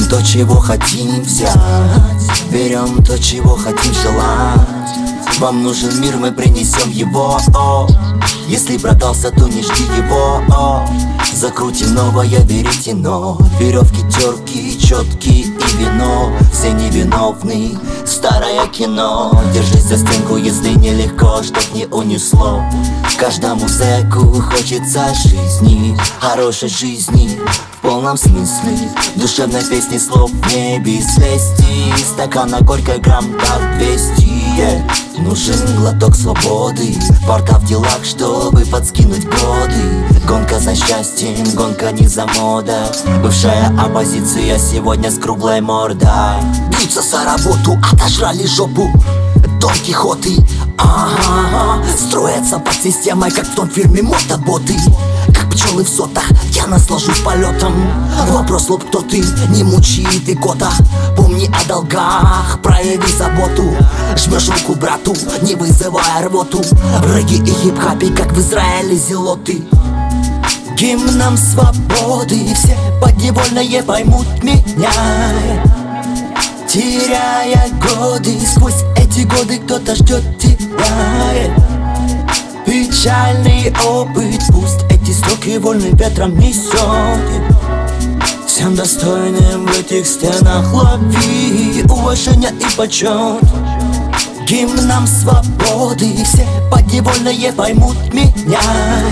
то, чего хотим взять, берем то, чего хотим желать. Вам нужен мир, мы принесем его. Если продался, то не жди его. Закрутим новое, берите, но веревки, терки, четки и вино. Все невиновны, старое кино. Держись за стенку, если нелегко, чтоб не унесло. Каждому зэку хочется жизни, хорошей жизни в полном смысле. Душевной песни, слов не без лести. Стакана горькой грамм так 200. Нужен глоток свободы, порта в делах, чтобы подскинуть годы. Гонка за счастьем, гонка не за мода. Бывшая оппозиция сегодня с круглой мордой. Бьются за работу, отожрали жопу Дон Кихоты, строятся под системой, как в том фильме мотоботы. Как пчелы в сотах, я наслажусь полетом. Вопрос лоб, кто ты, не мучи ты кота. Помни о долгах, прояви заботу. Жмешь руку брату, не вызывая рвоту. В регги и хип-хапе, как в Израиле зелоты. Гимном свободы все подневольные поймут меня. Теряя годы, сквозь эти годы кто-то ждет тебя. Печальный опыт, пусть эти строки вольным ветром несет. Всем достойным в этих стенах лови уважение и почет. Гимном свободы все подневольные поймут меня.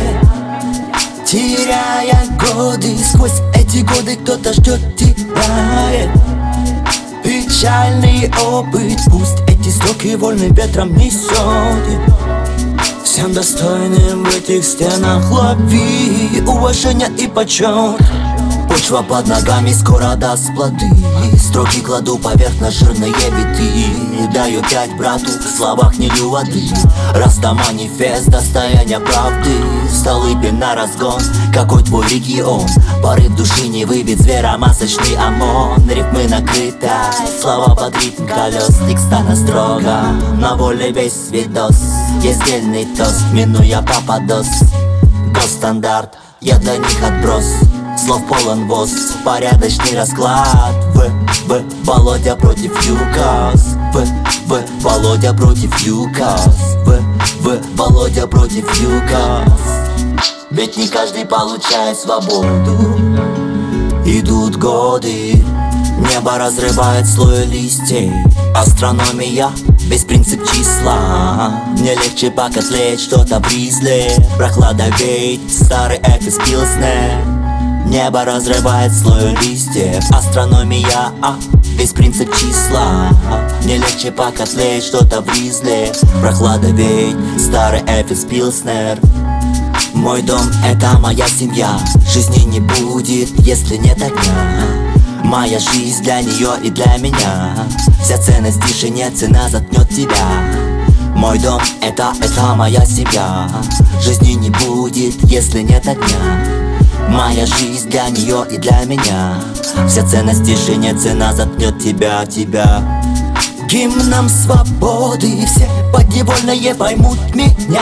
Теряя годы, сквозь эти годы кто-то ждет тебя. Печальный опыт, пусть эти строки вольным ветром несет. Всем достойным в этих стенах лови уважение и почет. Почва под ногами скоро даст плоды. Строки кладу поверх на жирные биты. Даю 5 брату, в словах не лью воды. Раста манифест, достояние правды. Столыпин на разгон, какой твой регион? Порыв души не выбит зверомасочный ОМОН. Рифмы накрыты, слова под ритм колес. Текстана строго, на воле весь видос. Есть дельный тост, минуя попадос. Госстандарт, я для них отброс. Слов полон воз, порядочный расклад. Володя против ЮКОС. Володя против ЮКОС. Володя против ЮКОС. Ведь не каждый получает свободу. Идут годы, небо разрывает слой листьев. Астрономия, без принцип числа. Мне легче покотлеть что-то в ризле. Прохлада веет, старый Эфис Пилснер. Небо разрывает слой листьев. Астрономия, без принцип числа. Мне легче покотлеть что-то в ризле. Прохлада веет, старый Эфис Пилснер. Мой дом — это моя семья. Жизни не будет, если нет огня. Моя жизнь для нее и для меня. Вся ценность в тишине, цена заткнет тебя. Мой дом — это моя семья. Жизни не будет, если нет огня. Моя жизнь для нее и для меня. Вся ценность в тишине, цена заткнет тебя. Гимном свободы все подневольные поймут меня.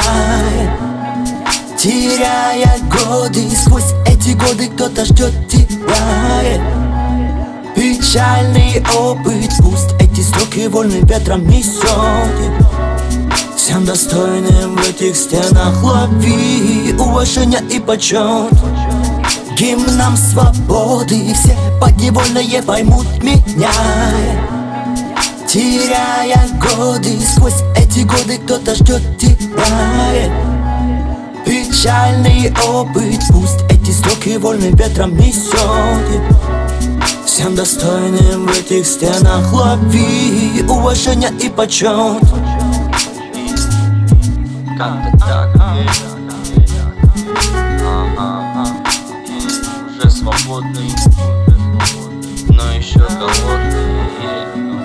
Теряя годы, сквозь эти годы кто-то ждет тебя. Печальный опыт, пусть эти строки вольным ветром несет. Всем достойным в этих стенах лови уважение и почет. Гимном свободы все подневольные поймут меня. Теряя годы, сквозь эти годы кто-то ждет тебя. Печальный опыт, пусть эти строки вольным ветром несет. Всем достойным в этих стенах лови уважение и почет. Как-то так, уже свободный, но еще голодный.